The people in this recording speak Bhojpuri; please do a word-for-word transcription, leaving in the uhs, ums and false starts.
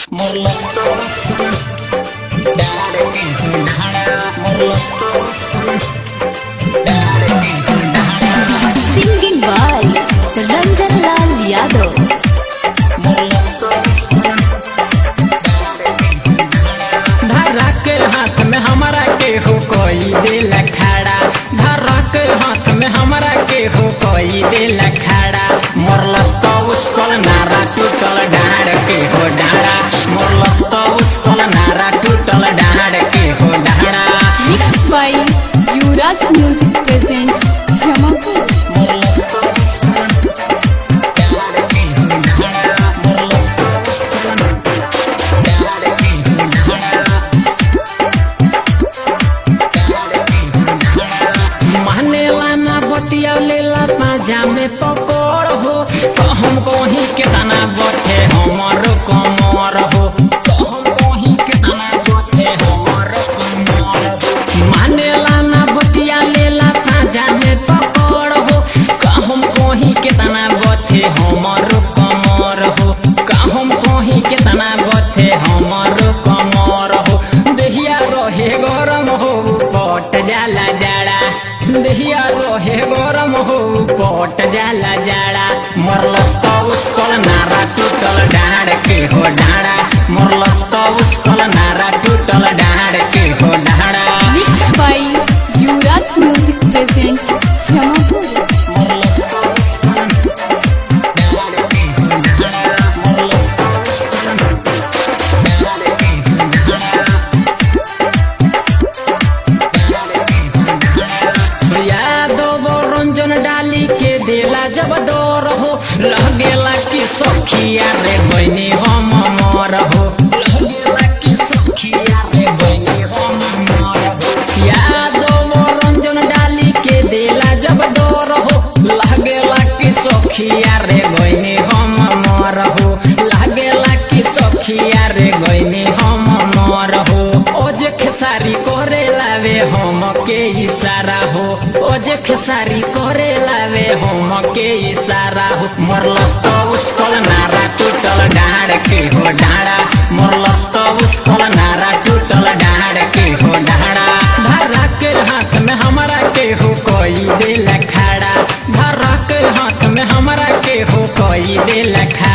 Singing by Ranjan Lal Yadav. धरा के हाथ में हमारा के हो कोई दिल खड़ा, धरा के हाथ में हमारा के हो कोई दिल खड़ा। मोरलस तो उसको नारा टूटल डाड़ के हो डाड़ा, मोरलस तो उसको नारा टूटल डाड़ के हो डाड़ा। Mixed by Yuvraj Music presents Jamapur. लेला पाजा में पकड़ हो तो हमको ही कितना बथे हमर कमर हो, तो हमको ही कितना बथे हमर कमर हो। मानेला ना बतिया लेला पाजा में पकड़ हो, का हमको ही कितना बथे हमर कमर हो, का हमको ही कितना बथे हमर कमर हो। देहिया रहे गरम हो पट जाला जाड़ा, देहिया रहे गरम हो पट जाला जाड़ा। मोरलस तो उसको नारा टूटल डाड़ के हो डाड़ा, मोरलस तो उसको नारा टूटल डाड़ के हो डाड़ा। Mixed by Yuvraj Music presents Jamapur. डाली के देला जब दौर हो, लगेला कि सखिया रे बहनी हम मर हो, लगेला कि सखिया रे बहनी हम मर हो। यादव रंजन डाली के देला जब दौर हो, लगेला कि सखिया रे बहनी हम मर हो, लगेला कि सखिया रे बहनी हम मर हो। ओजे खेसारी करे लावे हम के इशारा हो, ओजे खेसारी करे लावे हम के इशारा हो। मोरलस तो उसको नारा टूटल डाड़ के हो डाड़ा, मोरलस तो उसको नारा टूटल डाड़ के हो डाड़ा। धरा के हाथ में हमारा के हो कोई दिल खड़ा, धरा के हाथ में हमारा के हो कोई दिल खड़ा।